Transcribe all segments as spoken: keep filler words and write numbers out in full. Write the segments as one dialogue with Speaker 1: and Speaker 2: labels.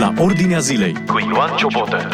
Speaker 1: la Ordinea Zilei cu Ioan Ciobotă.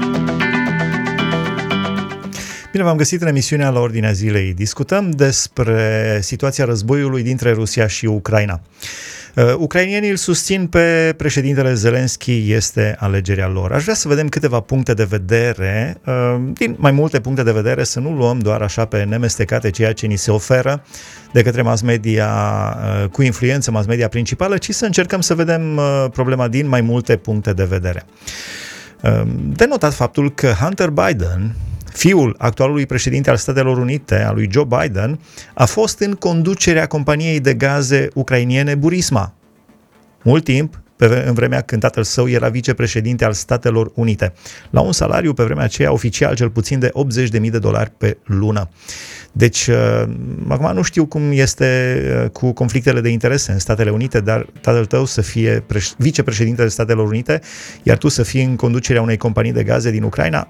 Speaker 2: Bine v-am găsit în emisiunea La Ordinea Zilei. Discutăm despre situația războiului dintre Rusia și Ucraina. Uh, ucrainienii îl susțin pe președintele Zelenski, este alegerea lor. Aș vrea să vedem câteva puncte de vedere, uh, din mai multe puncte de vedere, să nu luăm doar așa pe nemestecate ceea ce ni se oferă de către mass media uh, cu influență, mass media principală, ci să încercăm să vedem uh, problema din mai multe puncte de vedere. Uh, de notat faptul că Hunter Biden, fiul actualului președinte al Statelor Unite, al lui Joe Biden, a fost în conducerea companiei de gaze ucrainiene Burisma. Mult timp, pe, în vremea când tatăl său era vicepreședinte al Statelor Unite, la un salariu pe vremea aceea oficial cel puțin de optzeci de mii de dolari pe lună. Deci, uh, acum nu știu cum este uh, cu conflictele de interese în Statele Unite, dar tatăl tău să fie preș- vicepreședintele Statelor Unite, iar tu să fii în conducerea unei companii de gaze din Ucraina.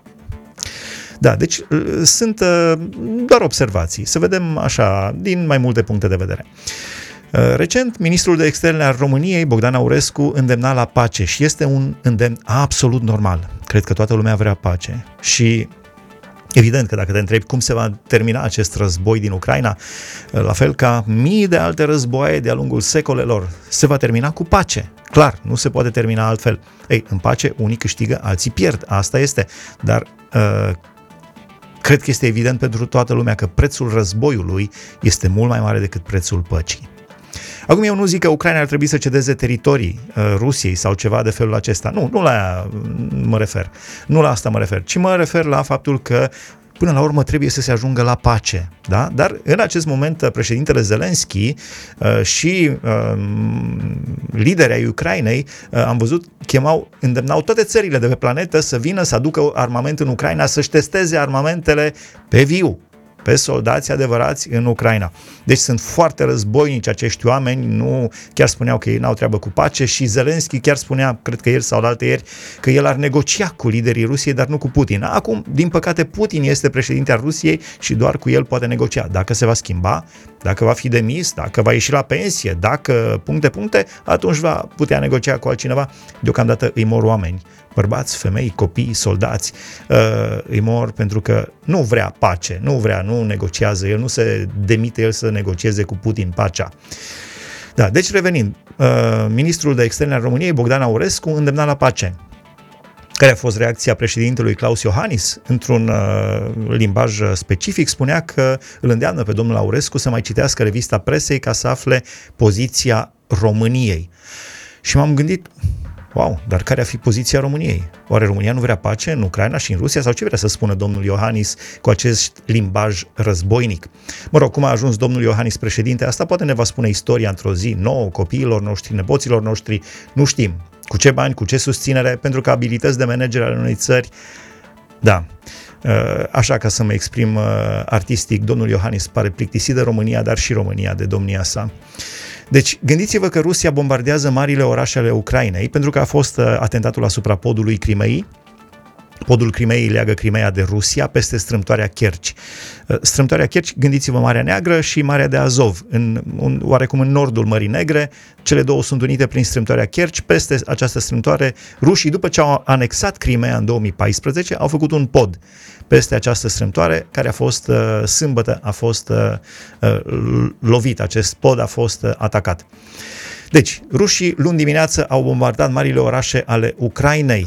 Speaker 2: Da, deci sunt uh, doar observații. Să vedem așa, din mai multe puncte de vedere. Uh, recent, ministrul de externe al României, Bogdan Aurescu, îndemna la pace și este un îndemn absolut normal. Cred că toată lumea vrea pace și evident că dacă te întrebi cum se va termina acest război din Ucraina, la fel ca mii de alte războaie de-a lungul secolelor, se va termina cu pace. Clar, nu se poate termina altfel. Ei, în pace, unii câștigă, alții pierd. Asta este. Dar uh, cred că este evident pentru toată lumea că prețul războiului este mult mai mare decât prețul păcii. Acum eu nu zic că Ucraina ar trebui să cedeze teritorii uh, Rusiei sau ceva de felul acesta. Nu, nu la aia mă refer. Nu la asta mă refer, ci mă refer la faptul că până la urmă trebuie să se ajungă la pace. Da? Dar în acest moment președintele Zelenski uh, și uh, liderii ai Ucrainei, uh, am văzut, chemau, îndemnau toate țările de pe planetă să vină să aducă armament în Ucraina, să-și testeze armamentele pe viu, pe soldați adevărați în Ucraina. Deci sunt foarte războinici acești oameni, nu chiar spuneau că ei n-au treabă cu pace și Zelenski chiar spunea, cred că ieri sau alaltăieri, că el ar negocia cu liderii Rusiei, dar nu cu Putin. Acum, din păcate, Putin este președinte al Rusiei și doar cu el poate negocia. Dacă se va schimba, dacă va fi demis, dacă va ieși la pensie, dacă puncte, puncte, atunci va putea negocia cu altcineva. Deocamdată îi mor oameni. Bărbați, femei, copii, soldați, uh, îi mor pentru că nu vrea pace, nu vrea, nu negociază, el nu se demite el să negocieze cu Putin pacea. Da, deci revenind, uh, ministrul de externe al României, Bogdan Aurescu, îndemna la pace. Care a fost reacția președintelui Klaus Iohannis? Într-un uh, limbaj specific spunea că îl îndeamnă pe domnul Aurescu să mai citească revista presei ca să afle poziția României. Și m-am gândit, wow, dar care ar fi poziția României? Oare România nu vrea pace în Ucraina și în Rusia? Sau ce vrea să spună domnul Iohannis cu acest limbaj războinic? Mă rog, cum a ajuns domnul Iohannis președinte? Asta poate ne va spune istoria într-o zi nouă, copiilor noștri, nepoților noștri, nu știm. Cu ce bani, cu ce susținere, pentru că abilități de manager ale unei țări, da. Așa, ca să mă exprim artistic, domnul Iohannis pare plictisit de România, dar și România de domnia sa. Deci, gândiți-vă că Rusia bombardează marile orașe ale Ucrainei, pentru că a fost atentatul asupra podului Crimeii. Podul Crimeii leagă Crimeea de Rusia peste strâmtoarea Kerci. Strâmtoarea Kerci, gândiți-vă Marea Neagră și Marea de Azov, în, un, oarecum în nordul Mării Negre, cele două sunt unite prin strâmtoarea Kerci. Peste această strâmtoare, rușii, după ce au anexat Crimeea în două mii paisprezece, au făcut un pod peste această strâmtoare, care a fost, uh, sâmbătă, a fost uh, uh, lovit, acest pod a fost uh, atacat. Deci, rușii luni dimineață au bombardat marile orașe ale Ucrainei,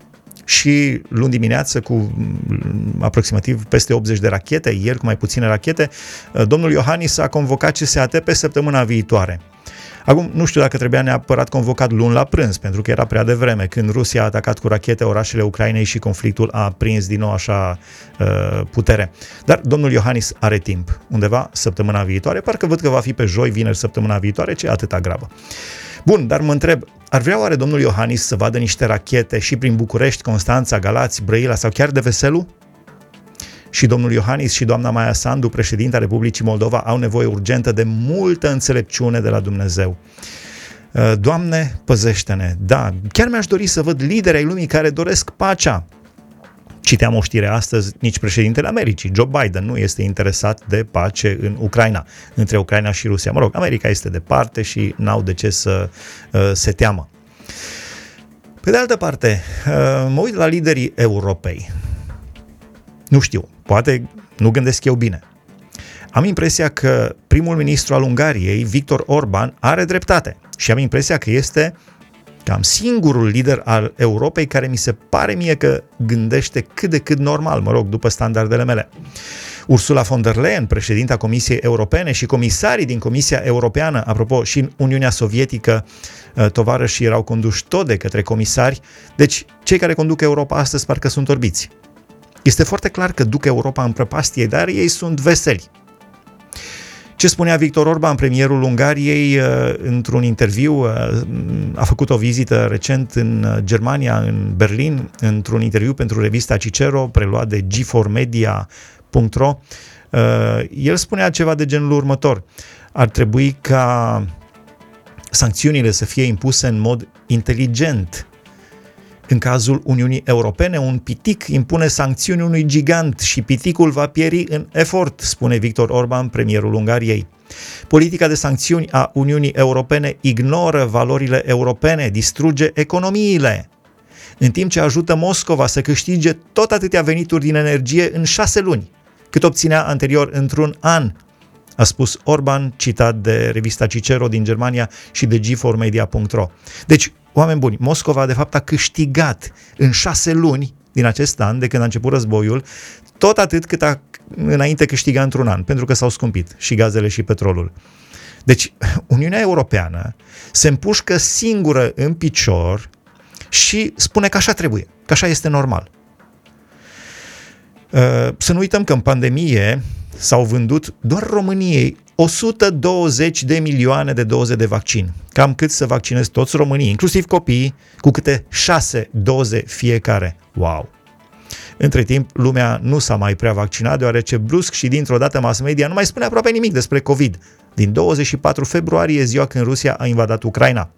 Speaker 2: și luni dimineață cu aproximativ peste optzeci de rachete, ieri cu mai puține rachete, domnul Iohannis a convocat C S A T pe săptămâna viitoare. Acum, nu știu dacă trebuia neapărat convocat luni la prânz, pentru că era prea devreme, când Rusia a atacat cu rachete orașele Ucrainei și conflictul a prins din nou așa putere. Dar domnul Iohannis are timp, undeva săptămâna viitoare, parcă văd că va fi pe joi, vineri săptămâna viitoare, ce atâta grabă. Bun, dar mă întreb, ar vrea oare domnul Iohannis să vadă niște rachete și prin București, Constanța, Galați, Brăila sau chiar de Veselu? Și domnul Iohannis și doamna Maia Sandu, președinta Republicii Moldova, au nevoie urgentă de multă înțelepciune de la Dumnezeu. Doamne, păzește-ne! Da, chiar mi-aș dori să văd lideri ai lumii care doresc pacea. Citeam o știre astăzi, nici președintele Americii, Joe Biden, nu este interesat de pace în Ucraina, între Ucraina și Rusia. Mă rog, America este departe și n-au de ce să uh, se teamă. Pe de altă parte, mă uit la liderii Europei. Nu știu, poate nu gândesc eu bine. Am impresia că primul ministru al Ungariei, Viktor Orban, are dreptate și am impresia că este cam singurul lider al Europei care mi se pare mie că gândește cât de cât normal, mă rog, după standardele mele. Ursula von der Leyen, președinta Comisiei Europene, și comisarii din Comisia Europeană, apropo, și în Uniunea Sovietică, tovarășii erau conduși tot de către comisari, deci cei care conduc Europa astăzi parcă sunt orbiți. Este foarte clar că duc Europa în prăpastie, dar ei sunt veseli. Ce spunea Viktor Orban, premierul Ungariei, într-un interviu, a făcut o vizită recent în Germania, în Berlin, într-un interviu pentru revista Cicero, preluat de G patru media punct ro. El spunea ceva de genul următor: ar trebui ca sancțiunile să fie impuse în mod inteligent. În cazul Uniunii Europene, un pitic impune sancțiuni unui gigant și piticul va pieri în efort, spune Viktor Orban, premierul Ungariei. Politica de sancțiuni a Uniunii Europene ignoră valorile europene, distruge economiile, în timp ce ajută Moscova să câștige tot atâtea venituri din energie în șase luni, cât obținea anterior într-un an, a spus Orban, citat de revista Cicero din Germania și de G patru media punct ro. Deci, oameni buni, Moscova de fapt a câștigat în șase luni din acest an, de când a început războiul, tot atât cât a înainte câștiga într-un an, pentru că s-au scumpit și gazele și petrolul. Deci, Uniunea Europeană se împușcă singură în picior și spune că așa trebuie, că așa este normal. Să nu uităm că în pandemie s-au vândut doar României o sută douăzeci de milioane de doze de vaccin, cam cât să vaccinezi toți românii, inclusiv copiii, cu câte șase doze fiecare. Wow! Între timp, lumea nu s-a mai prea vaccinat, deoarece brusc și dintr-o dată mass media nu mai spune aproape nimic despre COVID. Din douăzeci și patru februarie, ziua când Rusia a invadat Ucraina.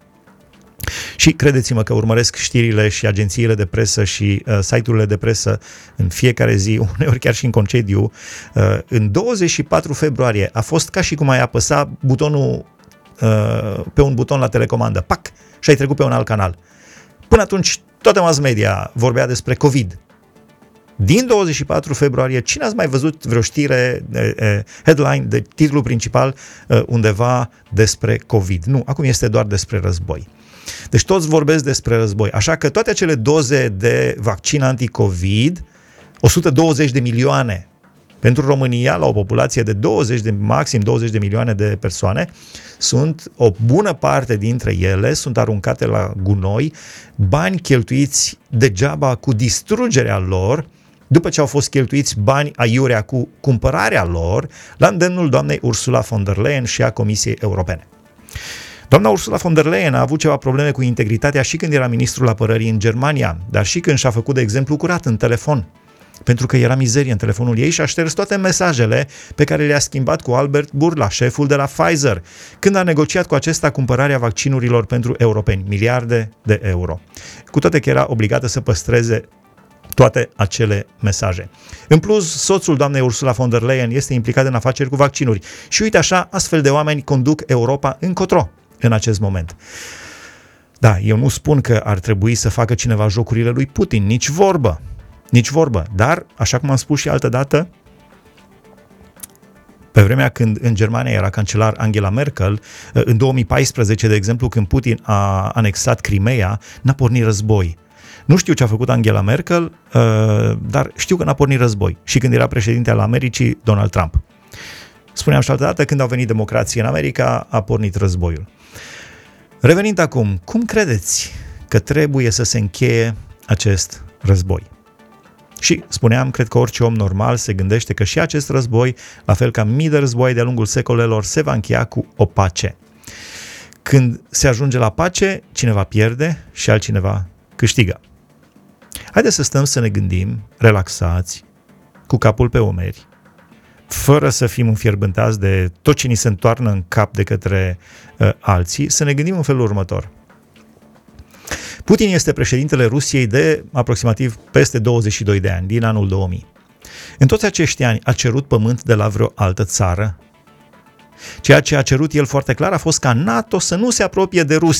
Speaker 2: Și credeți-mă că urmăresc știrile și agențiile de presă și uh, site-urile de presă în fiecare zi, uneori chiar și în concediu. Uh, în douăzeci și patru februarie a fost ca și cum ai apăsa butonul uh, pe un buton la telecomandă, pac, și ai trecut pe un alt canal. Până atunci, toată mass media vorbea despre COVID. Din douăzeci și patru februarie, cine ați mai văzut vreo știre, uh, headline, de titlu principal uh, undeva despre COVID? Nu, acum este doar despre război. Deci toți vorbesc despre război, așa că toate acele doze de vaccin anti-COVID, o sută douăzeci de milioane pentru România, la o populație de douăzeci de, maxim douăzeci de milioane de persoane, sunt o bună parte dintre ele, sunt aruncate la gunoi, bani cheltuiți degeaba cu distrugerea lor, după ce au fost cheltuiți bani aiurea cu cumpărarea lor, la îndemnul doamnei Ursula von der Leyen și a Comisiei Europene. Doamna Ursula von der Leyen a avut ceva probleme cu integritatea și când era ministrul apărării în Germania, dar și când și-a făcut, de exemplu, curat în telefon, pentru că era mizerie în telefonul ei și a șters toate mesajele pe care le-a schimbat cu Albert Bourla, șeful de la Pfizer, când a negociat cu acesta cumpărarea vaccinurilor pentru europeni, miliarde de euro, cu toate că era obligată să păstreze toate acele mesaje. În plus, soțul doamnei Ursula von der Leyen este implicat în afaceri cu vaccinuri și uite așa, astfel de oameni conduc Europa încotro în acest moment. Da, eu nu spun că ar trebui să facă cineva jocurile lui Putin, nici vorbă, nici vorbă, dar, așa cum am spus și altădată, pe vremea când în Germania era cancelar Angela Merkel, în două mii paisprezece, de exemplu, când Putin a anexat Crimea, n-a pornit război. Nu știu ce a făcut Angela Merkel, dar știu că n-a pornit război. Și când era președinte al Americii, Donald Trump. Spuneam și altădată, când au venit democrații în America, a pornit războiul. Revenind acum, cum credeți că trebuie să se încheie acest război? Și spuneam, cred că orice om normal se gândește că și acest război, la fel ca mii de război de-a lungul secolelor, se va încheia cu o pace. Când se ajunge la pace, cineva pierde și altcineva câștigă. Haideți să stăm să ne gândim, relaxați, cu capul pe umeri, fără să fim înfierbântați de tot ce ni se întoarnă în cap de către uh, alții, să ne gândim în felul următor. Putin este președintele Rusiei de aproximativ peste douăzeci și doi de ani, din anul două mii. În toți acești ani a cerut pământ de la vreo altă țară? Ceea ce a cerut el foarte clar a fost ca NATO să nu se apropie de Rusia.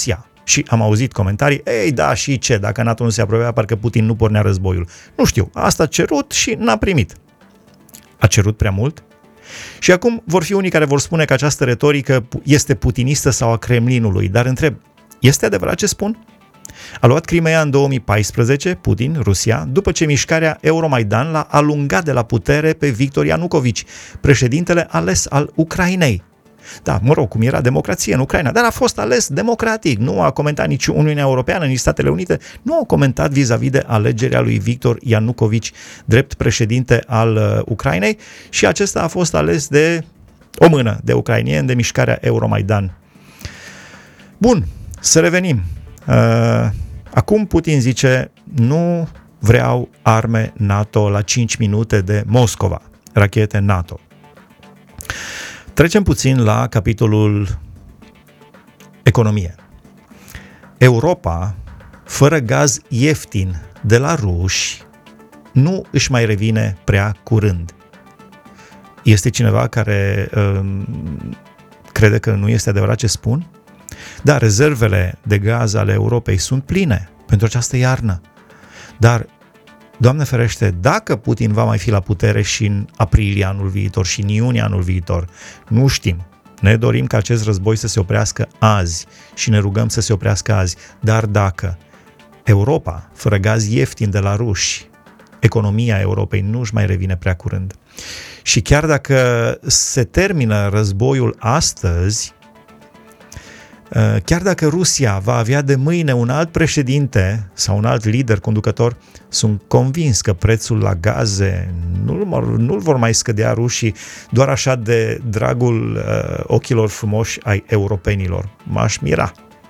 Speaker 2: Și am auzit comentarii, ei da, și ce, dacă NATO nu se apropia, parcă Putin nu pornea războiul. Nu știu, asta a cerut și n-a primit. A cerut prea mult? Și acum vor fi unii care vor spune că această retorică este putinistă sau a Kremlinului, dar întreb, este adevărat ce spun? A luat Crimea în două mii paisprezece, Putin, Rusia, după ce mișcarea Euromaidan l-a alungat de la putere pe Victor Ianukovici, președintele ales al Ucrainei. Da, mă rog, cum era democrație în Ucraina, dar a fost ales democratic. Nu a comentat nici Uniunea Europeană, nici Statele Unite, nu au comentat vis-a-vis de alegerea lui Victor Ianukovici drept președinte al uh, Ucrainei și acesta a fost ales de o mână de ucrainieni, de mișcarea Euromaidan. Bun, să revenim. Uh, acum Putin zice, nu vreau arme NATO la cinci minute de Moscova, rachete NATO. Trecem puțin la capitolul economie. Europa, fără gaz ieftin de la ruși, nu își mai revine prea curând. Este cineva care uh, crede că nu este adevărat ce spun? Da, rezervele de gaz ale Europei sunt pline pentru această iarnă. Dar, Doamne ferește, dacă Putin va mai fi la putere și în aprilie anul viitor și în iunie anul viitor, nu știm. Ne dorim ca acest război să se oprească azi și ne rugăm să se oprească azi. Dar dacă Europa, fără gaz ieftin de la ruși, economia Europei nu își mai revine prea curând. Și chiar dacă se termină războiul astăzi, chiar dacă Rusia va avea de mâine un alt președinte sau un alt lider conducător, sunt convins că prețul la gaze nu-l, nu-l vor mai scădea rușii doar așa de dragul uh, ochilor frumoși ai europenilor. M-aș mira.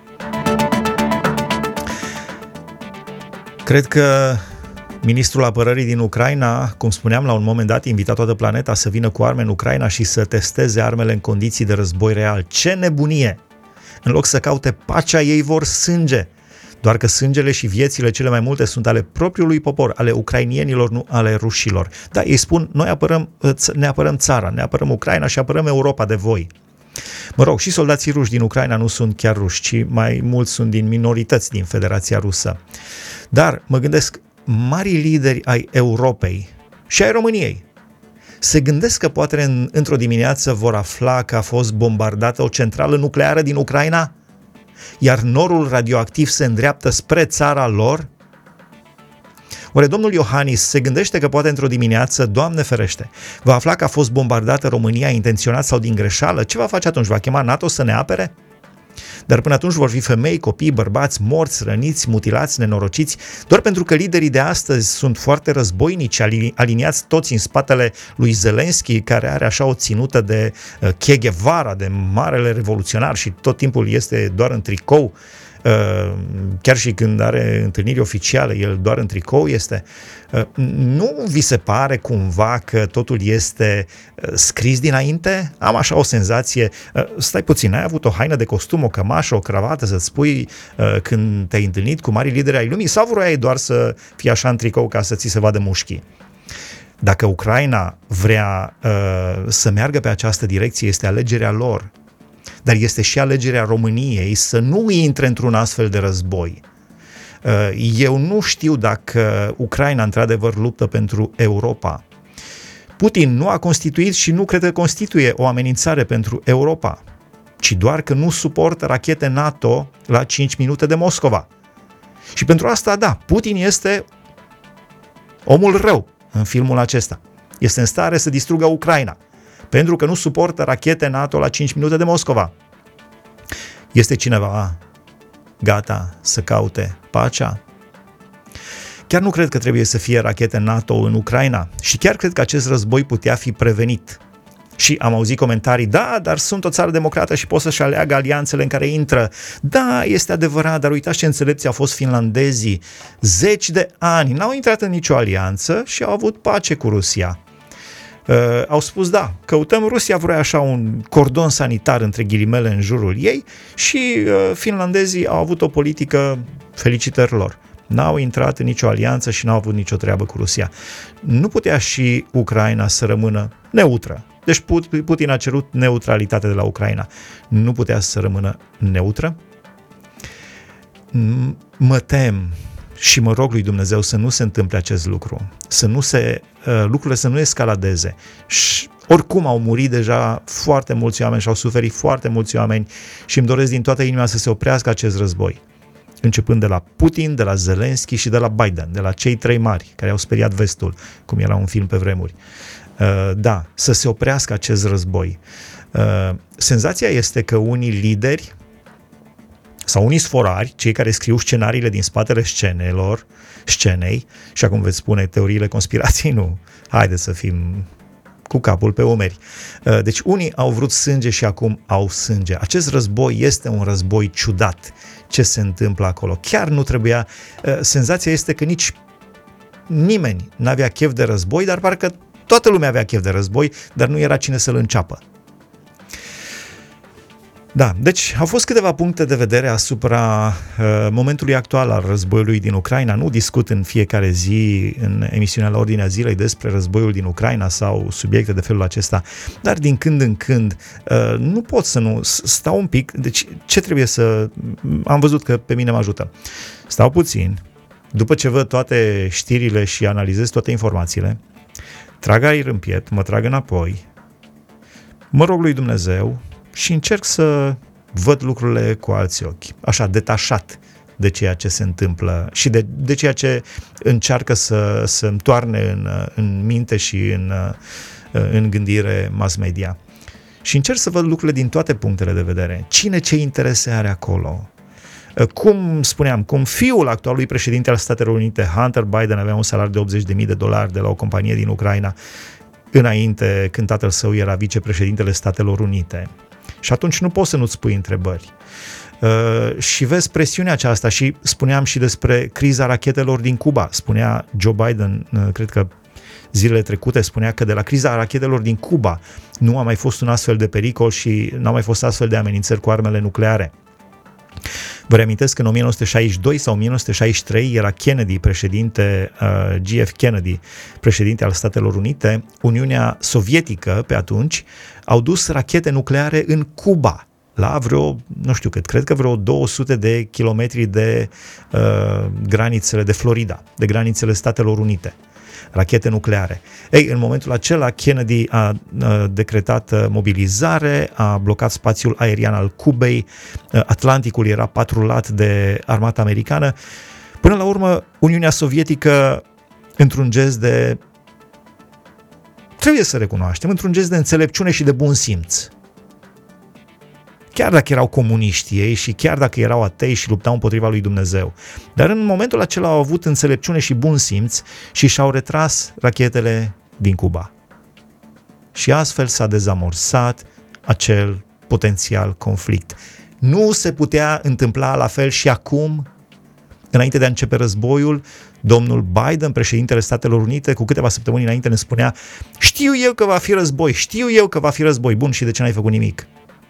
Speaker 2: Cred că ministrul apărării din Ucraina, cum spuneam la un moment dat, invita toată planeta să vină cu arme în Ucraina și să testeze armele în condiții de război real. Ce nebunie! În loc să caute pacea, ei vor sânge. Doar că sângele și viețile cele mai multe sunt ale propriului popor, ale ucrainienilor, nu ale rușilor. Da, ei spun, noi apărăm, ne apărăm țara, ne apărăm Ucraina și apărăm Europa de voi. Mă rog, și soldații ruși din Ucraina nu sunt chiar ruși, ci mai mulți sunt din minorități din Federația Rusă. Dar mă gândesc, marii lideri ai Europei și ai României se gândesc că poate în, într-o dimineață vor afla că a fost bombardată o centrală nucleară din Ucraina, iar norul radioactiv se îndreaptă spre țara lor? Oare domnul Iohannis se gândește că poate într-o dimineață, Doamne ferește, va afla că a fost bombardată România intenționat sau din greșeală? Ce va face atunci? Va chema NATO să ne apere? Dar până atunci vor fi femei, copii, bărbați, morți, răniți, mutilați, nenorociți, doar pentru că liderii de astăzi sunt foarte războinici, aliniați toți în spatele lui Zelenski, care are așa o ținută de uh, Che Guevara, de marele revoluționar și tot timpul este doar în tricou, uh, chiar și când are întâlniri oficiale, el doar în tricou este. Uh, nu vi se pare cumva că totul este uh, scris dinainte? Am așa o senzație, uh, stai puțin, ai avut o haină de costum, o cămașă, o cravată să-ți spui uh, când te-ai întâlnit cu marii lideri ai lumii sau vroiai doar să fii așa în tricou ca să ți se vadă mușchii? Dacă Ucraina vrea uh, să meargă pe această direcție, este alegerea lor, dar este și alegerea României să nu intre într-un astfel de război. Eu nu știu dacă Ucraina într-adevăr luptă pentru Europa. Putin nu a constituit și nu cred că constituie o amenințare pentru Europa, ci doar că nu suportă rachete NATO la cinci minute de Moscova. Și pentru asta, da, Putin este omul rău în filmul acesta. Este în stare să distrugă Ucraina, pentru că nu suportă rachete NATO la cinci minute de Moscova. Este cineva gata să caute pacea? Chiar nu cred că trebuie să fie rachete NATO în Ucraina și chiar cred că acest război putea fi prevenit. Și am auzit comentarii, da, dar sunt o țară democrată și pot să-și aleagă alianțele în care intră. Da, este adevărat, dar uitați ce înțelepți au fost finlandezii. Zeci de ani n-au intrat în nicio alianță și au avut pace cu Rusia. Uh, au spus, da, căutăm, Rusia vrea așa un cordon sanitar între ghilimele în jurul ei și uh, finlandezii au avut o politică, felicitări lor. N-au intrat în nicio alianță și n-au avut nicio treabă cu Rusia. Nu putea și Ucraina să rămână neutră. Deci Putin a cerut neutralitate de la Ucraina. Nu putea să rămână neutră? mă tem și mă rog lui Dumnezeu să nu se întâmple acest lucru, să nu se, lucrurile să nu escaladeze. Și oricum au murit deja foarte mulți oameni și au suferit foarte mulți oameni și îmi doresc din toată inima să se oprească acest război. Începând de la Putin, de la Zelensky și de la Biden, de la cei trei mari care au speriat vestul, cum era un film pe vremuri. Da, să se oprească acest război. Senzația este că unii lideri sau unii sforari, cei care scriu scenariile din spatele scenelor, scenei, și acum veți spune teoriile conspirației, nu, haideți să fim cu capul pe umeri. Deci unii au vrut sânge și acum au sânge. Acest război este un război ciudat. Ce se întâmplă acolo? Chiar nu trebuia, senzația este că nici nimeni n-avea chef de război, dar parcă toată lumea avea chef de război, dar nu era cine să-l înceapă. Da, deci au fost câteva puncte de vedere asupra uh, momentului actual al războiului din Ucraina. Nu discut în fiecare zi în emisiunea La Ordinea Zilei despre războiul din Ucraina sau subiecte de felul acesta, dar din când în când uh, nu pot să nu stau un pic. Deci ce trebuie să... Am văzut că pe mine mă ajută. Stau puțin, după ce văd toate știrile și analizez toate informațiile, trag aer în piept, mă trag înapoi, mă rog lui Dumnezeu și încerc să văd lucrurile cu alți ochi, așa, detașat de ceea ce se întâmplă și de, de ceea ce încearcă să, să îmi toarne în, în minte și în, în gândire mass media. Și încerc să văd lucrurile din toate punctele de vedere. Cine ce interese are acolo? Cum spuneam, cum fiul actualului președinte al Statelor Unite, Hunter Biden, avea un salariu de optzeci de mii de dolari de la o companie din Ucraina, înainte, când tatăl său era vicepreședintele Statelor Unite. Și atunci nu poți să nu-ți pui întrebări. Uh, și vezi presiunea aceasta și spuneam și despre criza rachetelor din Cuba. Spunea Joe Biden, uh, cred că zilele trecute, spunea că de la criza rachetelor din Cuba nu a mai fost un astfel de pericol și nu a mai fost astfel de amenințări cu armele nucleare. Vă reamintesc că în nouăsprezece șaizeci și doi sau nouăsprezece șaizeci și trei era Kennedy, președinte, uh, G F Kennedy, președinte al Statelor Unite, Uniunea Sovietică pe atunci au dus rachete nucleare în Cuba, la vreo, nu știu cât, cred că vreo două sute de kilometri de uh, granițele de Florida, de granițele Statelor Unite. Rachete nucleare. Ei, în momentul acela, Kennedy a, a decretat mobilizare, a blocat spațiul aerian al Cubei, Atlanticul era patrulat de armata americană. Până la urmă, Uniunea Sovietică, într-un gest de, trebuie să recunoaștem, într-un gest de înțelepciune și de bun simț, chiar dacă erau comuniști ei și chiar dacă erau atei și luptau împotriva lui Dumnezeu. Dar în momentul acela au avut înțelepciune și bun simț și și-au retras rachetele din Cuba. Și astfel s-a dezamorsat acel potențial conflict. Nu se putea întâmpla la fel și acum, înainte de a începe războiul, domnul Biden, președintele Statelor Unite, cu câteva săptămâni înainte ne spunea: știu eu că va fi război, știu eu că va fi război. Bun, și de ce n-ai făcut nimic?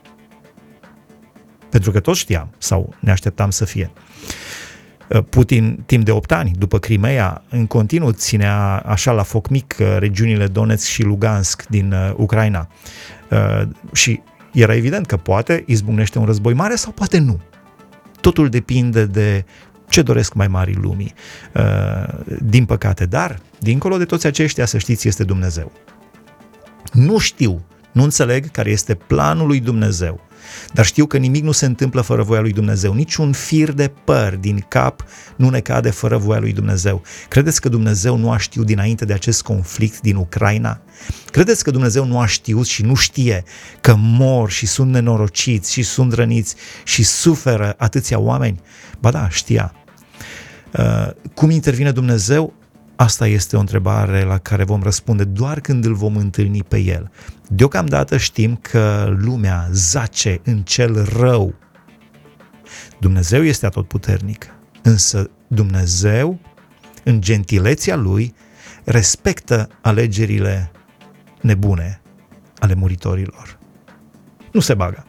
Speaker 2: Pentru că toți știam, sau ne așteptam să fie. Putin, timp de opt ani, după Crimea, în continuu ținea așa la foc mic regiunile Donetsk și Lugansk din Ucraina. Și era evident că poate izbucnește un război mare sau poate nu. Totul depinde de ce doresc mai marii lumii. Din păcate, dar, dincolo de toți aceștia, să știți, este Dumnezeu. Nu știu, nu înțeleg care este planul lui Dumnezeu, dar știu că nimic nu se întâmplă fără voia lui Dumnezeu. Niciun fir de păr din cap nu ne cade fără voia lui Dumnezeu. Credeți că Dumnezeu nu a știut dinainte de acest conflict din Ucraina? Credeți că Dumnezeu nu a știut și nu știe că mor și sunt nenorociți și sunt răniți și suferă atâția oameni? Ba da, știa. Uh, cum intervine Dumnezeu? Asta este o întrebare la care vom răspunde doar când îl vom întâlni pe El. Deocamdată știm că lumea zace în cel rău. Dumnezeu este atotputernic, însă Dumnezeu, în gentilețea Lui, respectă alegerile nebune ale muritorilor. Nu se bagă.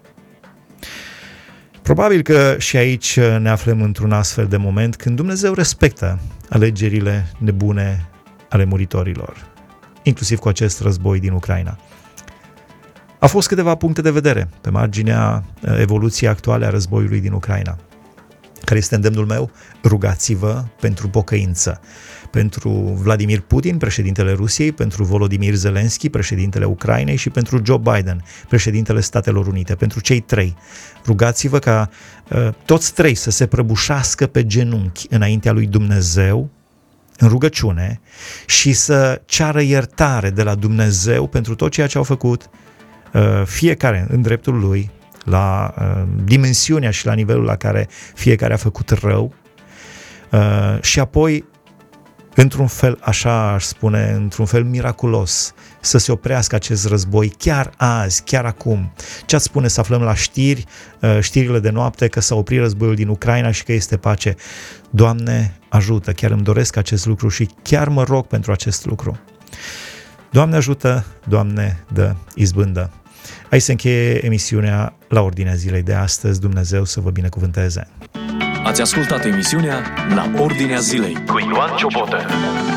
Speaker 2: Probabil că și aici ne aflăm într-un astfel de moment când Dumnezeu respectă alegerile nebune ale muritorilor, inclusiv cu acest război din Ucraina. Au fost câteva puncte de vedere pe marginea evoluției actuale a războiului din Ucraina. Care este îndemnul meu? Rugați-vă pentru pocăință. Pentru Vladimir Putin, președintele Rusiei, pentru Volodymyr Zelensky, președintele Ucrainei și pentru Joe Biden, președintele Statelor Unite. Pentru cei trei. Rugați-vă ca uh, toți trei să se prăbușească pe genunchi înaintea lui Dumnezeu, în rugăciune, și să ceară iertare de la Dumnezeu pentru tot ceea ce au făcut, uh, fiecare în dreptul lui, la uh, dimensiunea și la nivelul la care fiecare a făcut rău, uh, și apoi, într-un fel, așa aș spune, într-un fel miraculos, să se oprească acest război chiar azi, chiar acum. Ce ați spune să aflăm la știri, uh, știrile de noapte, că s-a oprit războiul din Ucraina și că este pace? Doamne, ajută, chiar îmi doresc acest lucru și chiar mă rog pentru acest lucru. Doamne ajută, Doamne dă izbândă. Aici se încheie emisiunea La Ordinea Zilei de astăzi. Dumnezeu să vă binecuvânteze.
Speaker 1: Ați ascultat emisiunea La Ordinea Zilei cu Ioan Ciobotă.